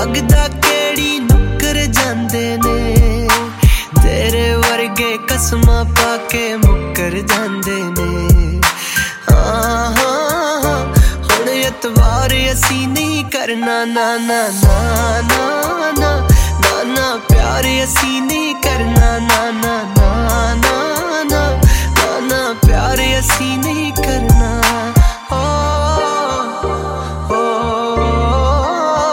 लगदा केड़ी नुक्कर जांदे ने तेरे वर्गे कसमां पाके मुक्कर जांदे ने। हाँ हाँ हाँ हुण एतवार असी नहीं करना ना ना ना ना ना ना ना प्यार असी नहीं करना ना ना ना ना ना ना प्यार असी नहीं